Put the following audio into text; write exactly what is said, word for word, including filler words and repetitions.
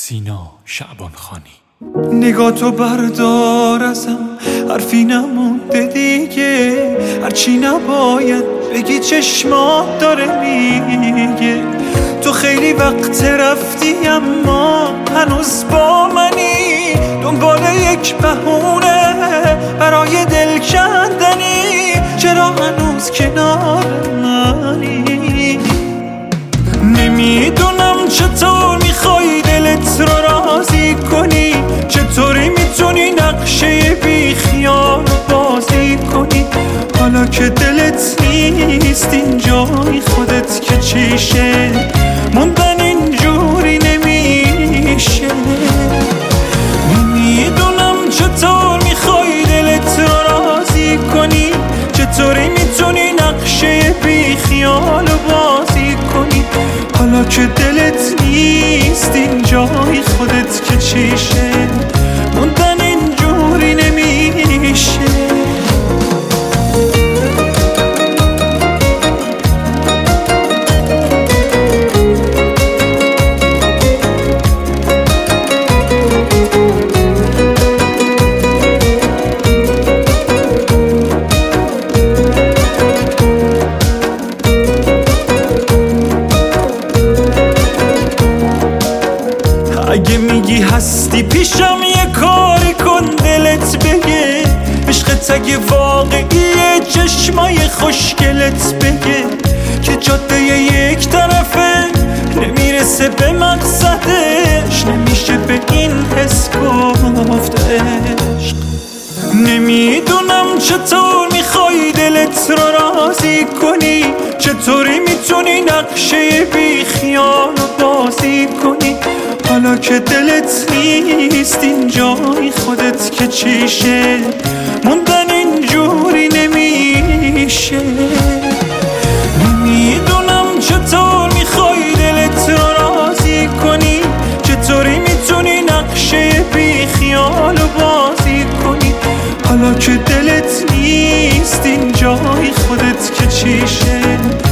سینا شعبان خانی. نگاتو بردار ازم، حرفی نمونده دیگه، هرچی نباید بگی چشمات داره میگه. تو خیلی وقت رفتی اما هنوز با منی، دنبال یک بهونه برای دل کندنی. چرا هنوز کنار منی؟ نمیدونم چطور میخوای دلت رو راضی کنی، چطوری میتونی نقشه بی خیال بازی کنی. حالا که دلت نیست این جای خودت که چیشه، موندن اینجوری نمیشه. نمیدونم چطور میخوای دلت رو راضی کنی، چطوری میتونی نقشه بی خیال بازی کنی. حالا که دلت نیست این جای خودت که چیشه، موندن اینجوری نمیشه. اگه میگی هستی پیشم یه کاری کن دلت بگه، عشقت اگه واقعیه چشمای خوشگلت بگه که جاده یک طرفه نمیرسه به مقصدش، نمیشه به این حس گفت عشق. نمیدونم چطور میخوای دلت رو راضی کنی، چطوری میتونی نقشه بی خیال بازی کنی. حالا که دلت نیست این جای خودت که چیشه، موندن اینجوری نمیشه. نمیدونم چطور میخوای دلت رو راضی کنی، چطوری میتونی نقشه بی خیال بازی کنی. حالا که دلت نیست این جای خودت که چیشه،